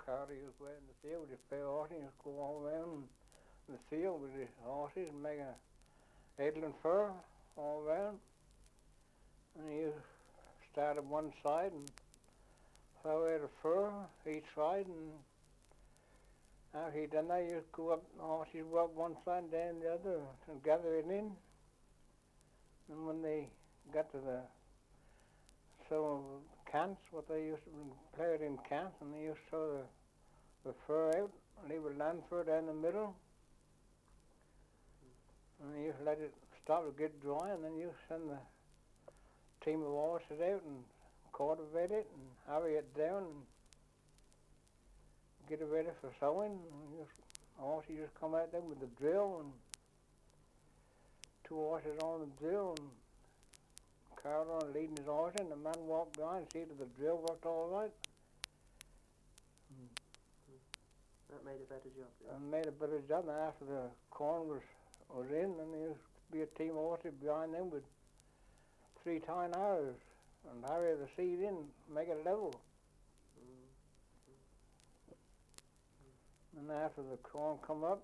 Carter used to go out in the field with his pair of horses. He used to go all around the field with his horses and make a idling fur all around. And he used to start at one side and throw out a fur each side, and after he done that, he used to go up, the horses go up one side and down the other and gather it in. And when they got to the cants, what they used to play it in cants, and they used to throw the fur out and leave a land fur down the middle. And they used to let it stop to get dry, and then you used to send the team of horses out and cultivate it and harry it down and get it ready for sowing. And horses just come out there with the drill, and two horses on the drill, and Carter on leading his horse, and the man walked behind and see that the drill worked all right. That made a better job. And made a better job. And after the corn was in, then there used to be a team of horses behind them with 3 tying arrows and harry the seed in, make it level. And after the corn come up,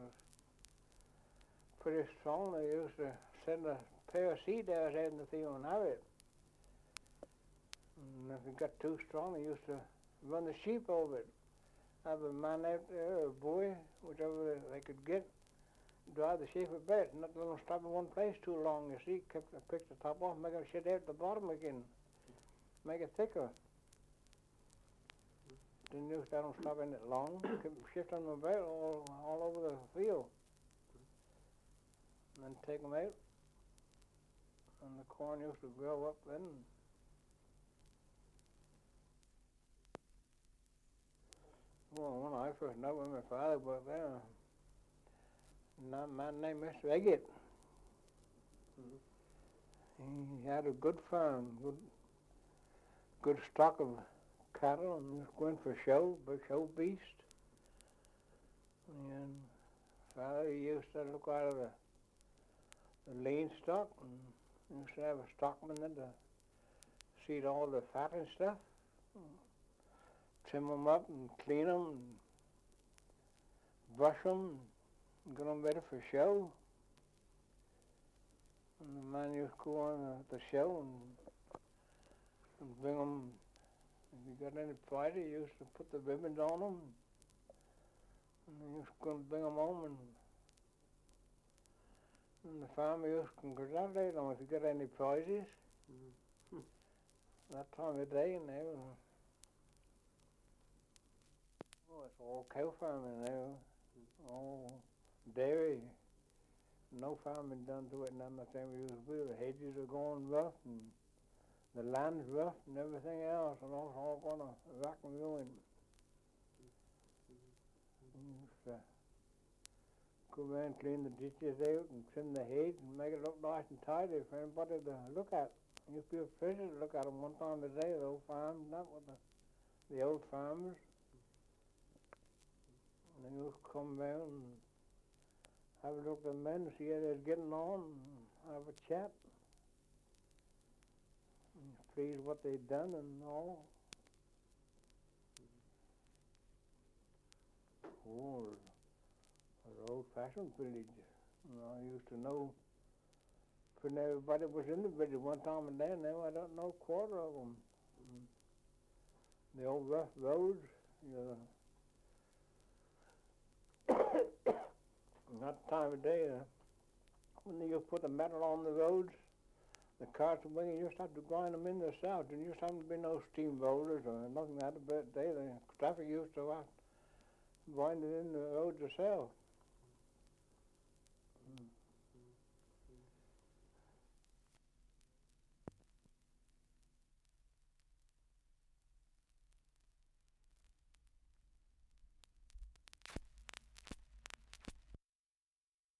pretty strong, they used to send a pair of seed arrows out in the field and harry it. And if it got too strong, they used to run the sheep over it. Have a man out there, or a boy, whichever they could get, drive the sheep a bit, not let them stop in one place too long. You see, pick the top off, make them shit out the bottom again, make it thicker. Then you let them stop in it long, keep shifting them about all over the field, and then take them out. And the corn used to grow up then. Well, when I first know when my father worked there, a man named Mr. Eggett. He had a good farm, good stock of cattle, and he was going for show, big show beast. And father used to look out of the lean stock, and he used to have a stockman then to see all the fat and stuff. Trim them up and clean them and brush them and get them ready for show. And the man used to go on the show and bring them, if he got any Friday, he used to put the ribbons on them, and he used to go and bring them home, and the farmer used to congratulate them if he got any prizes. That time of day, and they were, it's all cow farming now, all dairy. No farming done to it none of the time we used to do. The hedges are going rough, and the land's rough, and everything else, and it's all going to rock and ruin. We used to go around, clean the ditches out, and trim the hedge, and make it look nice and tidy for anybody to look at. It used to be a pleasure to look at them one time a day, the old farms, not with the old farmers. And they used to come round and have a look at the men, see how they're getting on, and have a chat. And please what they'd done and all. Oh, an old-fashioned village. I used to know when everybody was in the village one time and then. Now I don't know a quarter of them. The old rough roads, that time of day, when they used to put the metal on the roads, the carts and you used to have to grind them in themselves. There used to have to be no steam rollers or nothing like that. But the traffic used to grind it in the roads themselves.